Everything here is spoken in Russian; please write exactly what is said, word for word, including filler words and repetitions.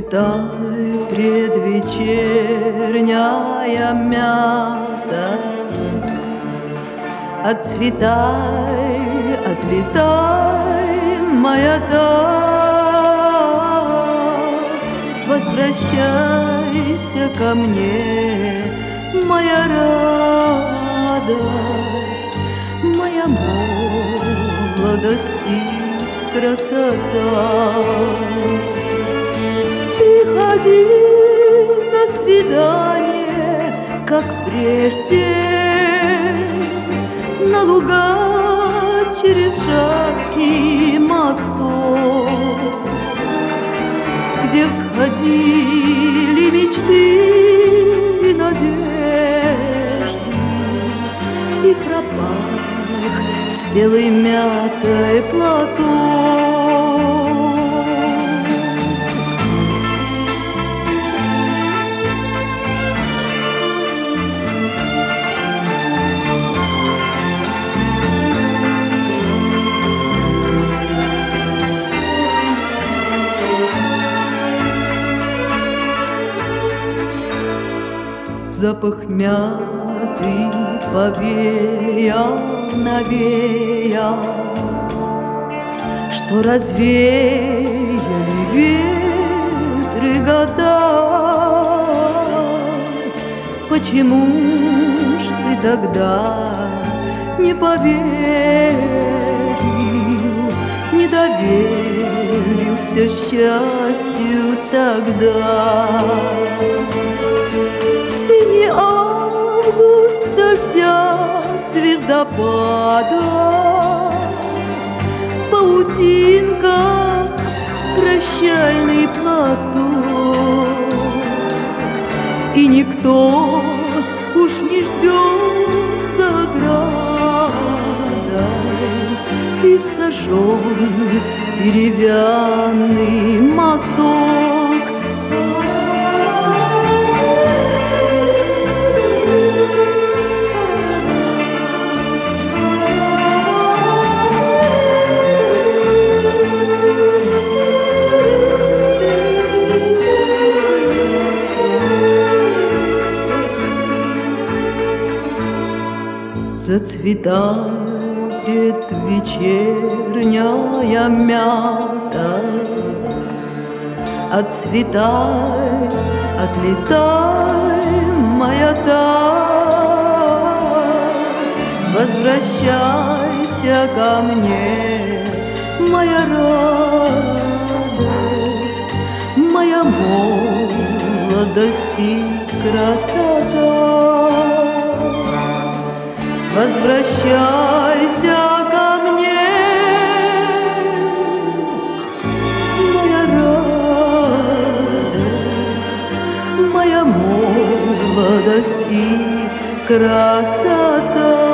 Зацветай, предвечерняя мята, отцветай, отлетай, моя даль. Возвращайся ко мне, моя радость, моя молодость и красота. Приходи на свидание, как прежде, на луга через шаткий мосток, где всходили мечты и надежды, и пропах спелой мятой платок. Запах мяты повеял, навеял, что развеяли ветры года. Почему ж ты тогда не поверил, не доверился счастью тогда? Синий август в дождях звездопада, паутинка, прощальный платок, и никто уж не ждет за оградой, и сожжен деревянный мосток. Зацветает вечерняя мята, отцветай, отлетай, моя даль. Возвращайся ко мне, моя радость, моя молодость и красота. Возвращайся ко мне, моя радость, моя молодость и красота.